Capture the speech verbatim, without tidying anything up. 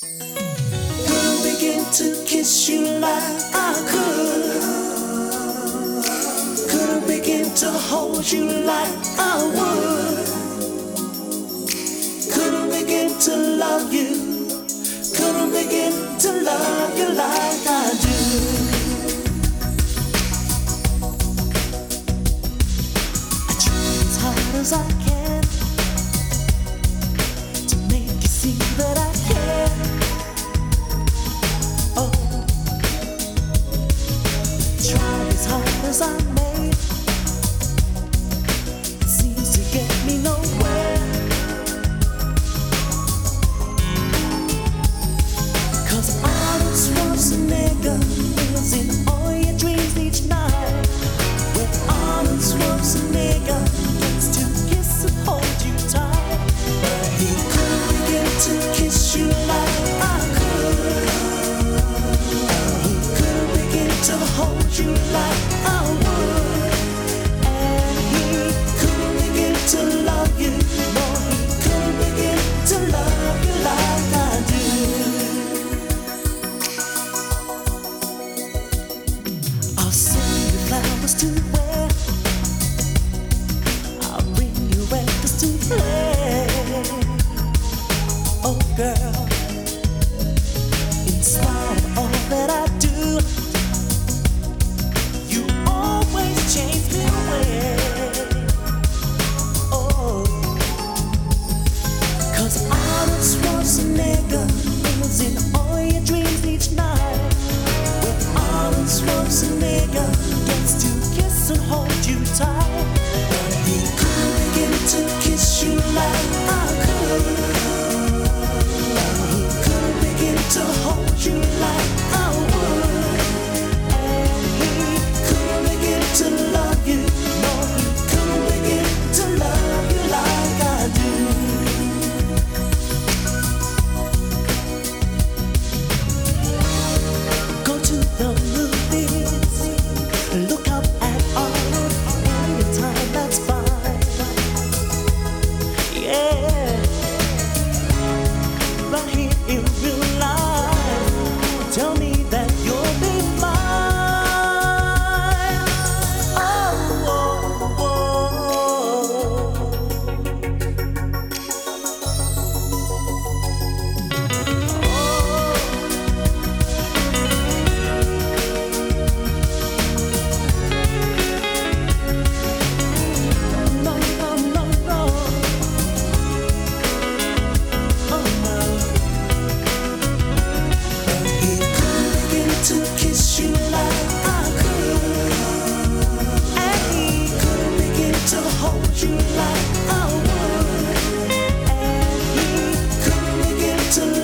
Couldn't begin to kiss you like I could. Couldn't begin to hold you like I would. Couldn't begin to love you. Couldn't begin to love you like I do. I try as hard as I can to make you see that I care. Oh, try as hard as I may, it seems to get me nowhere. 'Cause Arnold Schwarzenegger lives in all your dreams each night. When Arnold Schwarzenegger gets to kiss and hold you tight, but he couldn't begin to kiss you like I could. He couldn't begin to hold you like I would. And he couldn't begin to love you. No, he couldn't begin to love you like I do. I'll send you flowers to wear. I'll bring you records to play. Oh girl, in spite of all that I do, you always chase me away. Oh, 'cause Arnold Schwarzenegger lives in all your dreams each night. When Arnold Schwarzenegger gets to kiss and hold you tight, but he couldn't begin to kiss you like I could. He couldn't begin to hold you like I would. And he couldn't begin to love you. No, he couldn't begin to love you like I do. Go to the movies, look up at Arnold anytime, that's fine. Yeah, but here in real life, tell me that you'll be mine. Oh, oh, oh. No, no, no, no. Oh, no. He couldn't begin to kiss you like I could. And he couldn't begin to hold you like I would. And he couldn't begin to